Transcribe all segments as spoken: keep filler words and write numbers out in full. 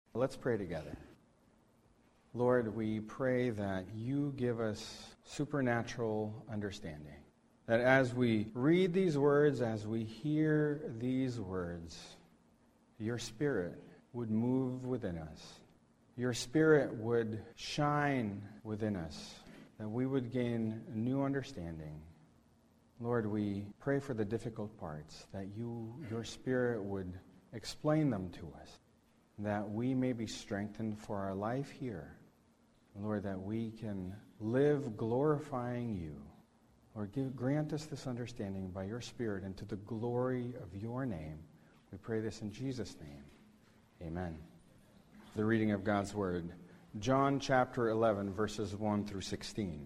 Let's pray together. Lord, we pray that you give us supernatural understanding. That as we read these words, as we hear these words, your Spirit would move within us. Your Spirit would shine within us, that we would gain new understanding. Lord, we pray for the difficult parts, that you, your Spirit would explain them to us, that we may be strengthened for our life here. Lord, that we can live glorifying you. Lord, give, grant us this understanding by your Spirit and to the glory of your name. We pray this in Jesus' name. Amen. The reading of God's Word. John chapter eleven, verses one through sixteen.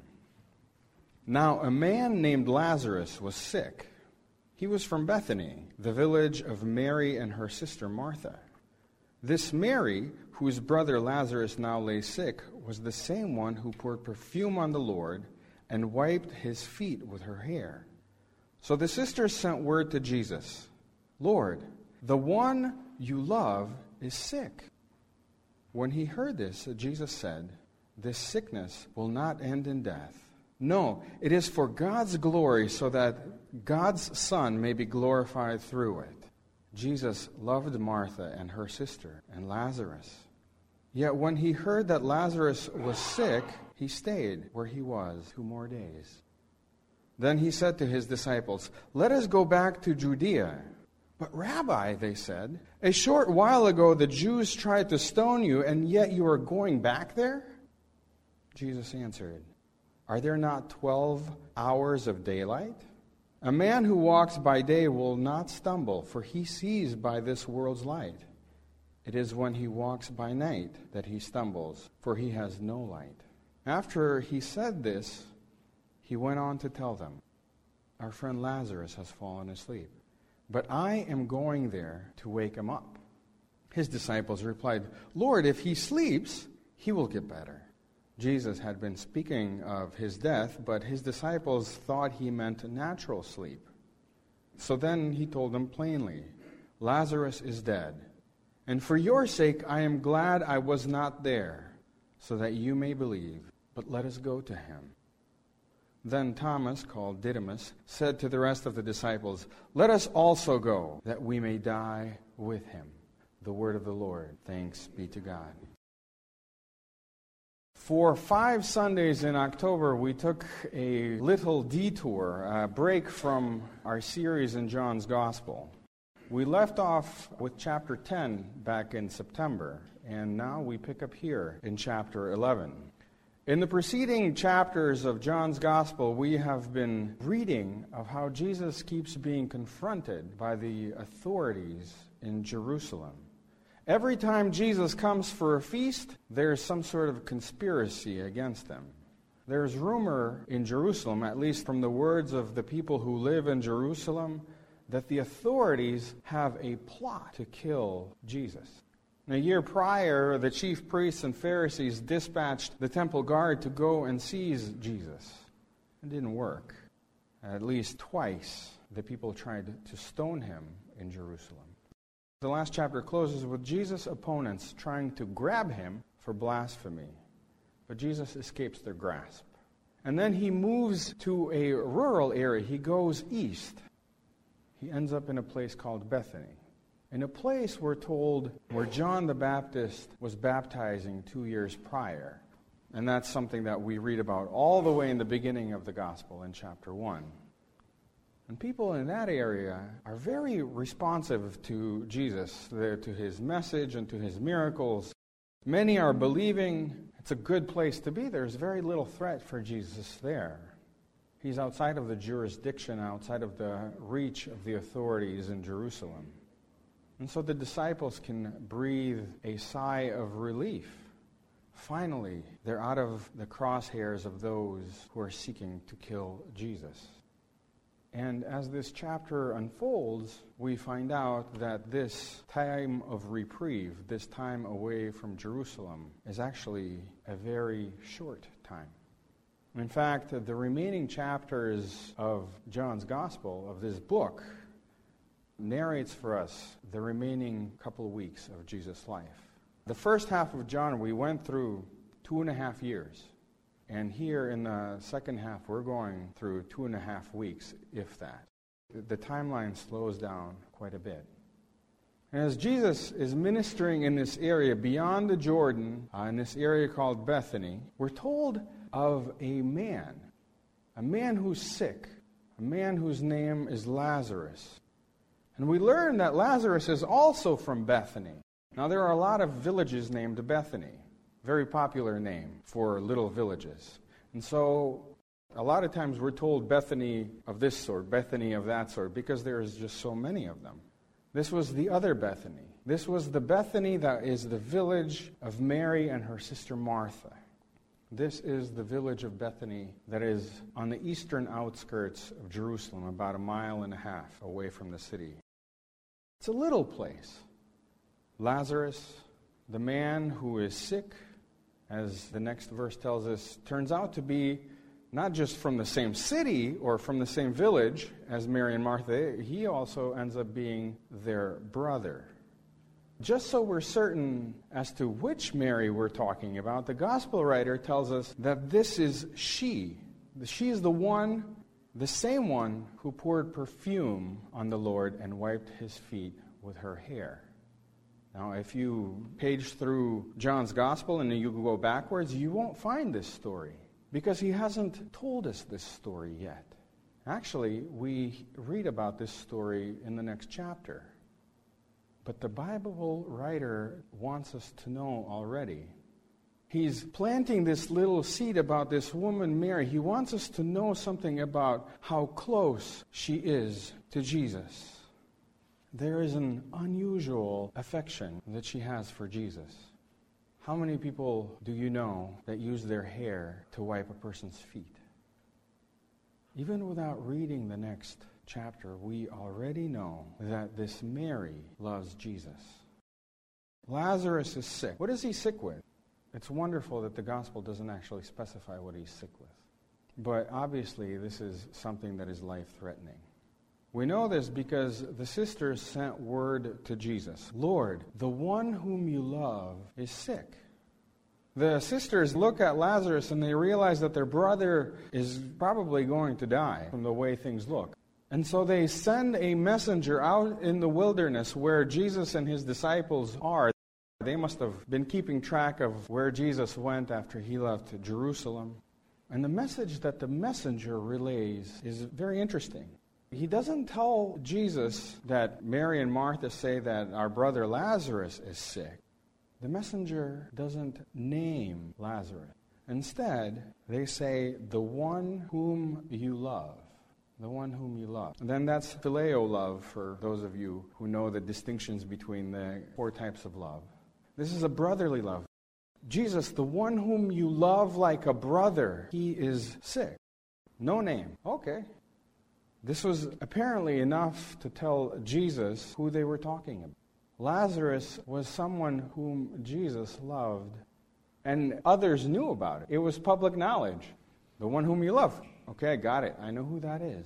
Now a man named Lazarus was sick. He was from Bethany, the village of Mary and her sister Martha. This Mary, whose brother Lazarus now lay sick, was the same one who poured perfume on the Lord and wiped his feet with her hair. So the sisters sent word to Jesus, "Lord, the one you love is sick." When he heard this, Jesus said, "This sickness will not end in death. No, it is for God's glory, so that God's Son may be glorified through it." Jesus loved Martha and her sister and Lazarus. Yet when he heard that Lazarus was sick, he stayed where he was two more days. Then he said to his disciples, "Let us go back to Judea." "But Rabbi," they said, "a short while ago the Jews tried to stone you, and yet you are going back there?" Jesus answered, "Are there not twelve hours of daylight? A man who walks by day will not stumble, for he sees by this world's light. It is when he walks by night that he stumbles, for he has no light." After he said this, he went on to tell them, "Our friend Lazarus has fallen asleep, but I am going there to wake him up." His disciples replied, "Lord, if he sleeps, he will get better." Jesus had been speaking of his death, but his disciples thought he meant natural sleep. So then he told them plainly, "Lazarus is dead, and for your sake I am glad I was not there, so that you may believe. But let us go to him." Then Thomas, called Didymus, said to the rest of the disciples, "Let us also go, that we may die with him." The word of the Lord. Thanks be to God. For five Sundays in October, we took a little detour, a break from our series in John's Gospel. We left off with chapter ten back in September, and now we pick up here in chapter eleven. In the preceding chapters of John's Gospel, we have been reading of how Jesus keeps being confronted by the authorities in Jerusalem. Every time Jesus comes for a feast, there's some sort of conspiracy against him. There's rumor in Jerusalem, at least from the words of the people who live in Jerusalem, that the authorities have a plot to kill Jesus. A year prior, the chief priests and Pharisees dispatched the temple guard to go and seize Jesus. It didn't work. At least twice, the people tried to stone him in Jerusalem. The last chapter closes with Jesus' opponents trying to grab him for blasphemy. But Jesus escapes their grasp. And then he moves to a rural area. He goes east. He ends up in a place called Bethany. In a place, we're told, where John the Baptist was baptizing two years prior. And that's something that we read about all the way in the beginning of the Gospel in chapter one. And people in that area are very responsive to Jesus, to his message and to his miracles. Many are believing. It's a good place to be. There's very little threat for Jesus there. He's outside of the jurisdiction, outside of the reach of the authorities in Jerusalem. And so the disciples can breathe a sigh of relief. Finally, they're out of the crosshairs of those who are seeking to kill Jesus. And as this chapter unfolds, we find out that this time of reprieve, this time away from Jerusalem, is actually a very short time. In fact, the remaining chapters of John's Gospel, of this book, narrates for us the remaining couple of weeks of Jesus' life. The first half of John, we went through two and a half years. And here in the second half, we're going through two and a half weeks, if that. The timeline slows down quite a bit. And as Jesus is ministering in this area beyond the Jordan, uh, in this area called Bethany, we're told of a man, a man who's sick, a man whose name is Lazarus. And we learn that Lazarus is also from Bethany. Now, there are a lot of villages named Bethany, very popular name for little villages. And so, a lot of times we're told Bethany of this sort, Bethany of that sort, because there is just so many of them. This was the other Bethany. This was the Bethany that is the village of Mary and her sister Martha. This is the village of Bethany that is on the eastern outskirts of Jerusalem, about a mile and a half away from the city. It's a little place. Lazarus, the man who is sick, as the next verse tells us, turns out to be not just from the same city or from the same village as Mary and Martha, he also ends up being their brother. Just so we're certain as to which Mary we're talking about, the gospel writer tells us that this is she. She is the one, the same one who poured perfume on the Lord and wiped his feet with her hair. Now, if you page through John's gospel and you go backwards, you won't find this story, because he hasn't told us this story yet. Actually, we read about this story in the next chapter. But the Bible writer wants us to know already. He's planting this little seed about this woman, Mary. He wants us to know something about how close she is to Jesus. There is an unusual affection that she has for Jesus. How many people do you know that use their hair to wipe a person's feet? Even without reading the next chapter, we already know that this Mary loves Jesus. Lazarus is sick. What is he sick with? It's wonderful that the gospel doesn't actually specify what he's sick with. But obviously, this is something that is life-threatening. We know this because the sisters sent word to Jesus, "Lord, the one whom you love is sick." The sisters look at Lazarus and they realize that their brother is probably going to die from the way things look. And so they send a messenger out in the wilderness where Jesus and his disciples are. They must have been keeping track of where Jesus went after he left Jerusalem. And the message that the messenger relays is very interesting. He doesn't tell Jesus that Mary and Martha say that our brother Lazarus is sick. The messenger doesn't name Lazarus. Instead, they say, "the one whom you love." The one whom you love. And then that's phileo love for those of you who know the distinctions between the four types of love. This is a brotherly love. Jesus, the one whom you love like a brother, he is sick. No name. Okay. This was apparently enough to tell Jesus who they were talking about. Lazarus was someone whom Jesus loved, and others knew about it. It was public knowledge. The one whom you love. Okay, I got it. I know who that is.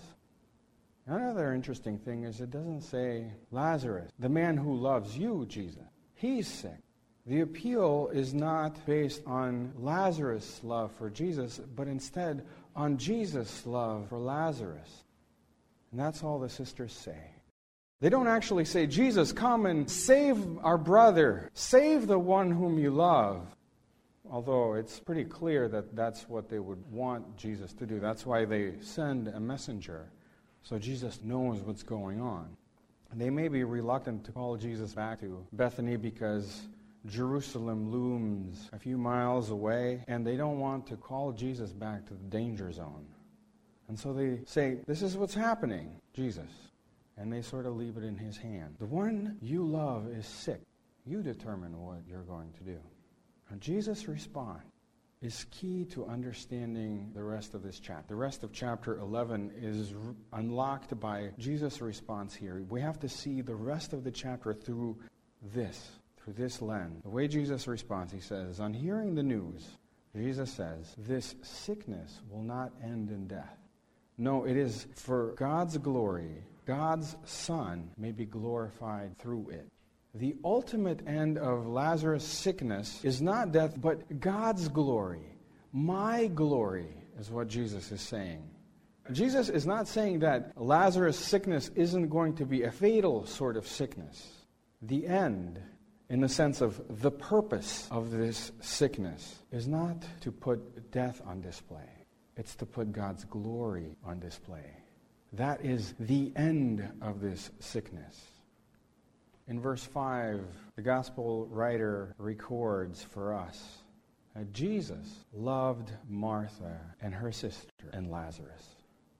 Another interesting thing is it doesn't say Lazarus, the man who loves you, Jesus. He's sick. The appeal is not based on Lazarus' love for Jesus, but instead on Jesus' love for Lazarus. And that's all the sisters say. They don't actually say, "Jesus, come and save our brother. Save the one whom you love." Although it's pretty clear that that's what they would want Jesus to do. That's why they send a messenger, so Jesus knows what's going on. They may be reluctant to call Jesus back to Bethany because Jerusalem looms a few miles away, and they don't want to call Jesus back to the danger zone. And so they say, "This is what's happening, Jesus." And they sort of leave it in his hand. The one you love is sick. You determine what you're going to do. And Jesus' response is key to understanding the rest of this chapter. The rest of chapter eleven is r- unlocked by Jesus' response here. We have to see the rest of the chapter through this, through this lens. The way Jesus responds, he says, on hearing the news, Jesus says, "This sickness will not end in death. No, it is for God's glory. God's Son may be glorified through it." the ultimate end of Lazarus' sickness is not death, but God's glory. My glory is what Jesus is saying. Jesus is not saying that Lazarus' sickness isn't going to be a fatal sort of sickness. The end, in the sense of the purpose of this sickness, is not to put death on display. It's to put God's glory on display. That is the end of this sickness. In verse five, the gospel writer records for us that Jesus loved Martha and her sister and Lazarus.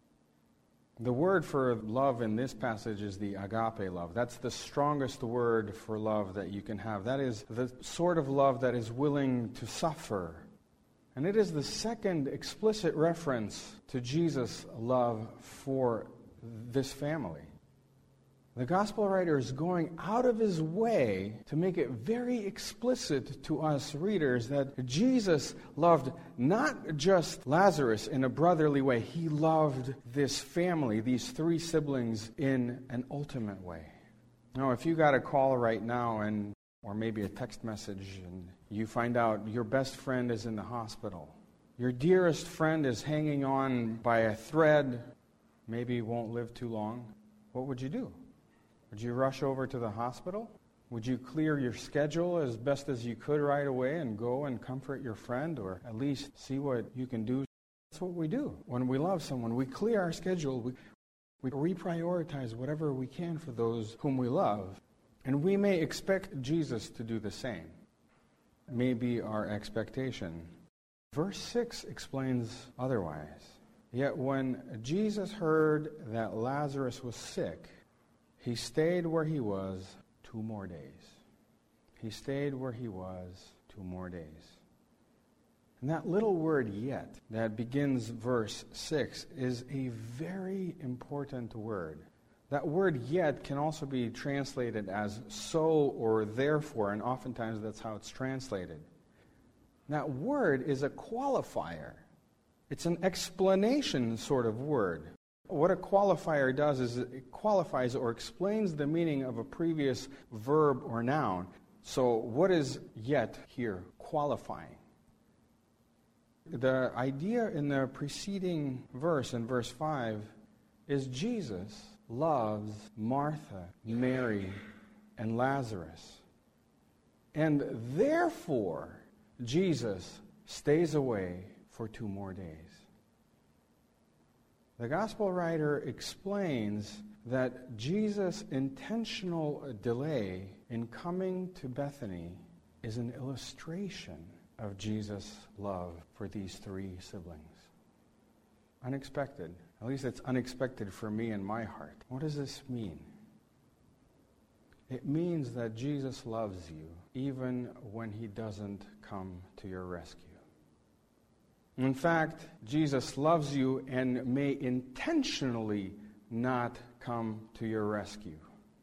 The word for love in this passage is the agape love. That's the strongest word for love that you can have. That is the sort of love that is willing to suffer. And it is the second explicit reference to Jesus' love for this family. The gospel writer is going out of his way to make it very explicit to us readers that Jesus loved not just Lazarus in a brotherly way. He loved this family, these three siblings, in an ultimate way. Now, if you got a call right now, and or maybe a text message, and you find out your best friend is in the hospital, your dearest friend is hanging on by a thread, maybe won't live too long, what would you do? Would you rush over to the hospital? Would you clear your schedule as best as you could right away and go and comfort your friend, or at least see what you can do? That's what we do. When we love someone, we clear our schedule. We, we reprioritize whatever we can for those whom we love. And we may expect Jesus to do the same. It may be our expectation. Verse six explains otherwise. Yet when Jesus heard that Lazarus was sick, he stayed where he was two more days. He stayed where he was two more days. And that little word yet that begins verse six is a very important word. That word yet can also be translated as so or therefore, and oftentimes that's how it's translated. That word is a qualifier. It's an explanation sort of word. What a qualifier does is it qualifies or explains the meaning of a previous verb or noun. So what is yet here qualifying? The idea in the preceding verse, in verse five, is Jesus loves Martha, Mary, and Lazarus. And therefore, Jesus stays away for two more days. The gospel writer explains that Jesus' intentional delay in coming to Bethany is an illustration of Jesus' love for these three siblings. Unexpected. At least it's unexpected for me in my heart. What does this mean? It means that Jesus loves you even when he doesn't come to your rescue. In fact, Jesus loves you and may intentionally not come to your rescue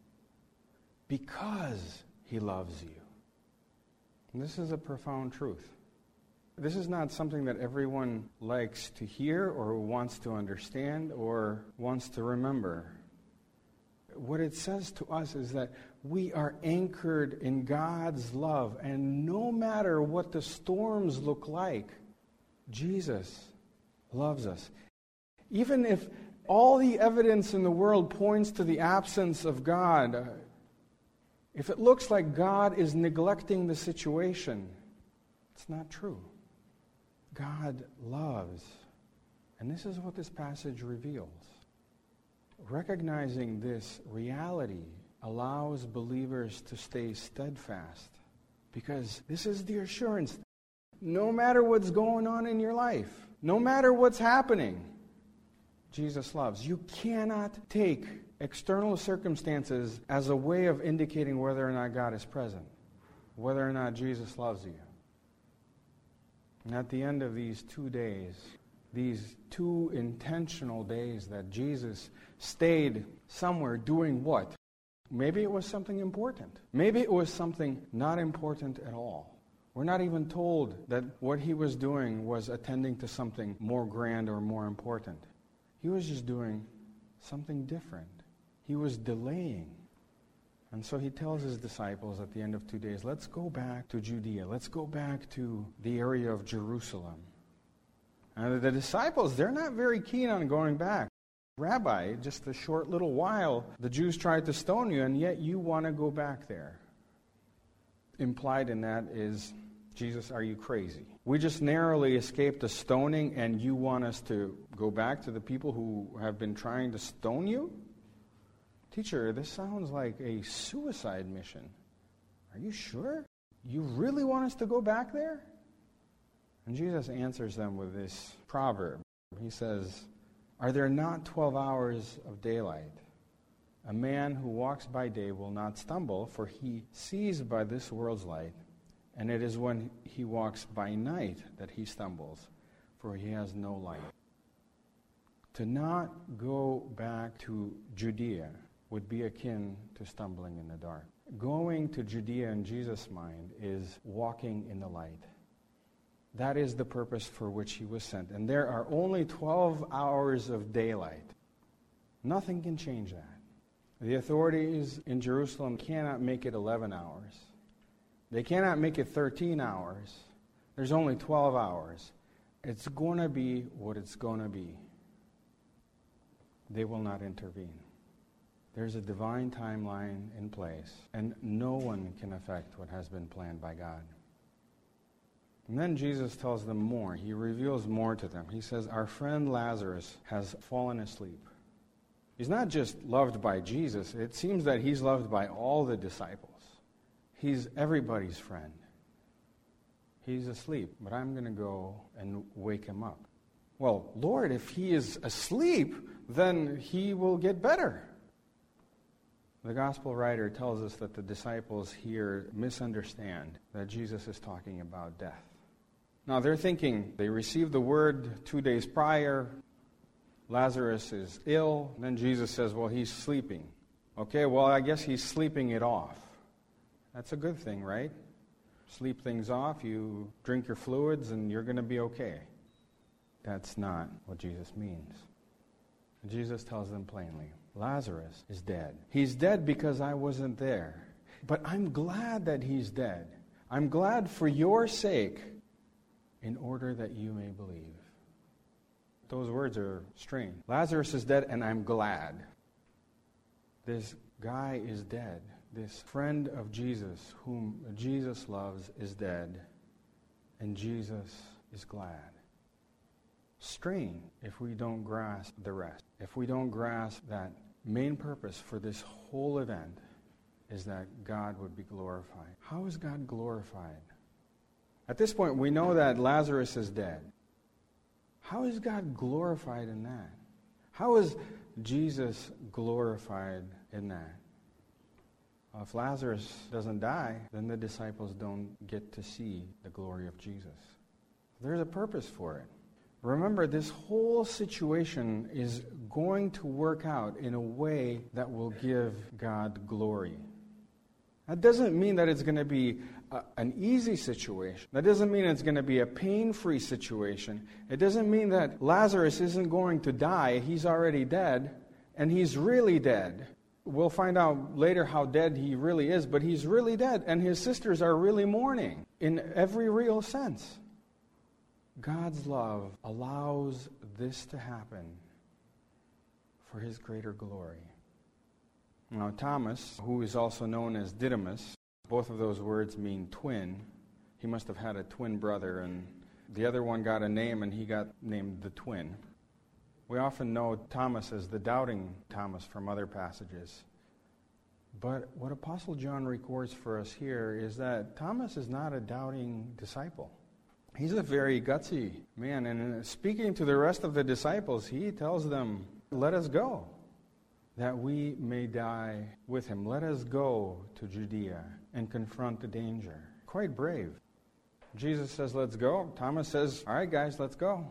because he loves you. And this is a profound truth. This is not something that everyone likes to hear or wants to understand or wants to remember. What it says to us is that we are anchored in God's love, and no matter what the storms look like, Jesus loves us. Even if all the evidence in the world points to the absence of God, uh, if it looks like God is neglecting the situation, it's not true. God loves. And this is what this passage reveals. Recognizing this reality allows believers to stay steadfast, because this is the assurance. No matter what's going on in your life, no matter what's happening, Jesus loves. You cannot take external circumstances as a way of indicating whether or not God is present, whether or not Jesus loves you. And at the end of these two days, these two intentional days that Jesus stayed somewhere doing what? Maybe it was something important. Maybe it was something not important at all. We're not even told that what he was doing was attending to something more grand or more important. He was just doing something different. He was delaying. And so he tells his disciples at the end of two days, let's go back to Judea. Let's go back to the area of Jerusalem. And the disciples, they're not very keen on going back. Rabbi, just a short little while, the Jews tried to stone you, and yet you want to go back there. Implied in that is, Jesus, are you crazy? We just narrowly escaped a stoning, and you want us to go back to the people who have been trying to stone you? Teacher, this sounds like a suicide mission. Are you sure? You really want us to go back there? And Jesus answers them with this proverb. He says, are there not twelve hours of daylight? A man who walks by day will not stumble, for he sees by this world's light. And it is when he walks by night that he stumbles, for he has no light. To not go back to Judea would be akin to stumbling in the dark. Going to Judea in Jesus' mind is walking in the light. That is the purpose for which he was sent. And there are only twelve hours of daylight. Nothing can change that. The authorities in Jerusalem cannot make it eleven hours. They cannot make it thirteen hours. There's only twelve hours. It's going to be what it's going to be. They will not intervene. There's a divine timeline in place, and no one can affect what has been planned by God. And then Jesus tells them more. He reveals more to them. He says, our friend Lazarus has fallen asleep. He's not just loved by Jesus. It seems that he's loved by all the disciples. He's everybody's friend. He's asleep, but I'm going to go and wake him up. Well, Lord, if he is asleep, then he will get better. The gospel writer tells us that the disciples here misunderstand that Jesus is talking about death. Now, they're thinking they received the word two days prior. Lazarus is ill. And then Jesus says, well, he's sleeping. Okay, well, I guess he's sleeping it off. That's a good thing, right? Sleep things off, you drink your fluids, and you're going to be okay. That's not what Jesus means. Jesus tells them plainly, Lazarus is dead. He's dead because I wasn't there. But I'm glad that he's dead. I'm glad for your sake, in order that you may believe. Those words are strange. Lazarus is dead, and I'm glad. This guy is dead. This friend of Jesus, whom Jesus loves, is dead, and Jesus is glad. Strange if we don't grasp the rest. If we don't grasp that main purpose for this whole event is that God would be glorified. How is God glorified? At this point, we know that Lazarus is dead. How is God glorified in that? How is Jesus glorified in that? Well, if Lazarus doesn't die, then the disciples don't get to see the glory of Jesus. There's a purpose for it. Remember, this whole situation is going to work out in a way that will give God glory. That doesn't mean that it's going to be a, an easy situation. That doesn't mean it's going to be a pain-free situation. It doesn't mean that Lazarus isn't going to die. He's already dead, and he's really dead. We'll find out later how dead he really is, but he's really dead, and his sisters are really mourning in every real sense. God's love allows this to happen for his greater glory. Now, Thomas, who is also known as Didymus, both of those words mean twin. He must have had a twin brother, and the other one got a name, and he got named the twin. We often know Thomas as the doubting Thomas from other passages. But what Apostle John records for us here is that Thomas is not a doubting disciple. He's a very gutsy man, and speaking to the rest of the disciples, he tells them, let us go, that we may die with him. Let us go to Judea and confront the danger. Quite brave. Jesus says, let's go. Thomas says, all right, guys, let's go.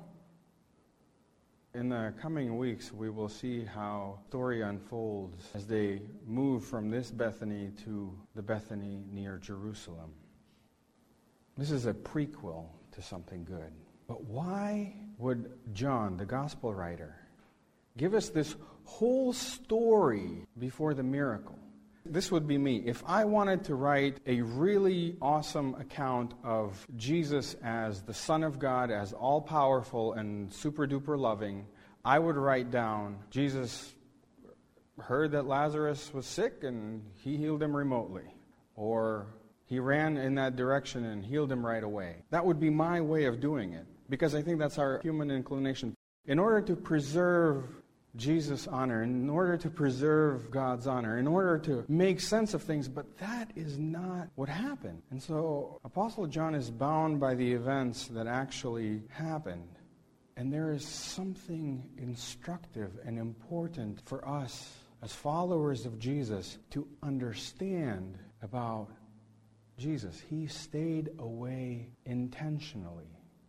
In the coming weeks, we will see how the story unfolds as they move from this Bethany to the Bethany near Jerusalem. This is a prequel to something good. But why would John, the gospel writer, give us this whole story before the miracle? This would be me. If I wanted to write a really awesome account of Jesus as the Son of God, as all-powerful and super-duper loving, I would write down, Jesus heard that Lazarus was sick and he healed him remotely. Or he ran in that direction and healed him right away. That would be my way of doing it, because I think that's our human inclination. In order to preserve Jesus' honor, in order to preserve God's honor, in order to make sense of things, but that is not what happened. And so Apostle John is bound by the events that actually happened. And there is something instructive and important for us as followers of Jesus to understand about Jesus. He stayed away intentionally.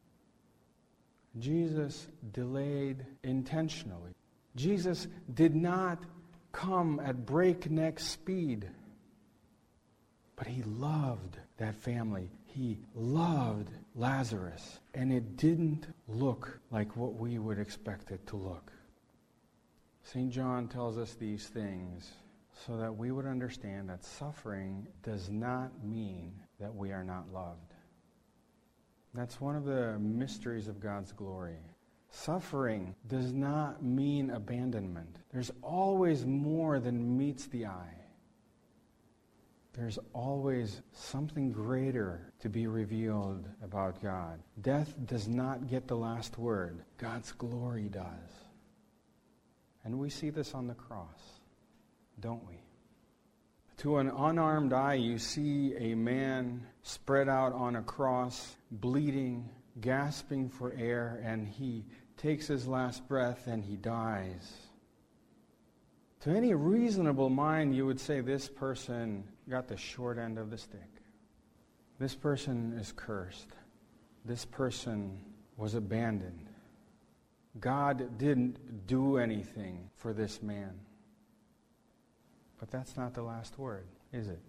Jesus delayed intentionally. Jesus did not come at breakneck speed, but he loved that family. He loved Lazarus, and it didn't look like what we would expect it to look. Saint John tells us these things so that we would understand that suffering does not mean that we are not loved. That's one of the mysteries of God's glory. Suffering does not mean abandonment. There's always more than meets the eye. There's always something greater to be revealed about God. Death does not get the last word. God's glory does. And we see this on the cross, don't we? To an unarmed eye, you see a man spread out on a cross, bleeding, gasping for air, and he takes his last breath and he dies. To any reasonable mind, you would say this person got the short end of the stick. This person is cursed. This person was abandoned. God didn't do anything for this man. But that's not the last word, is it?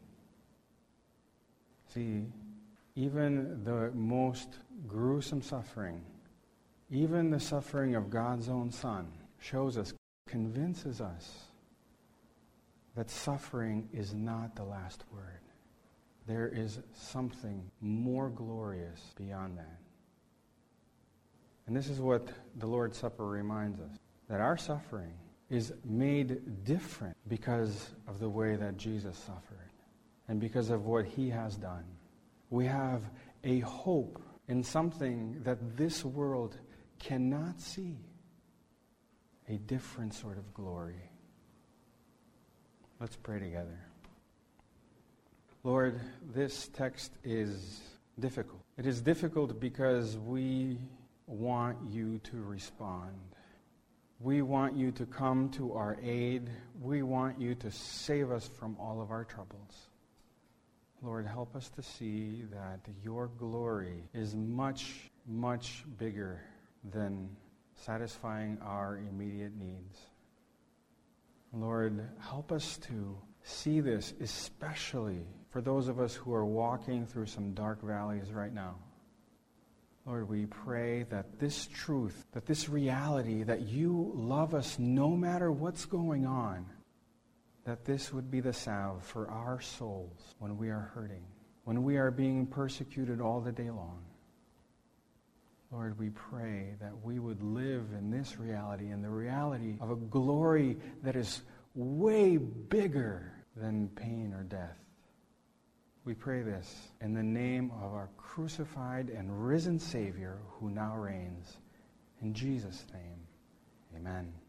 See, even the most gruesome suffering, even the suffering of God's own Son, shows us, convinces us that suffering is not the last word. There is something more glorious beyond that. And this is what the Lord's Supper reminds us, that our suffering is made different because of the way that Jesus suffered and because of what he has done. We have a hope in something that this world cannot see, a different sort of glory. Let's pray together. Lord, this text is difficult. It is difficult because we want you to respond. We want you to come to our aid. We want you to save us from all of our troubles. Lord, help us to see that your glory is much, much bigger than satisfying our immediate needs. Lord, help us to see this, especially for those of us who are walking through some dark valleys right now. Lord, we pray that this truth, that this reality, that you love us no matter what's going on, that this would be the salve for our souls when we are hurting, when we are being persecuted all the day long. Lord, we pray that we would live in this reality, in the reality of a glory that is way bigger than pain or death. We pray this in the name of our crucified and risen Savior who now reigns. In Jesus' name, amen.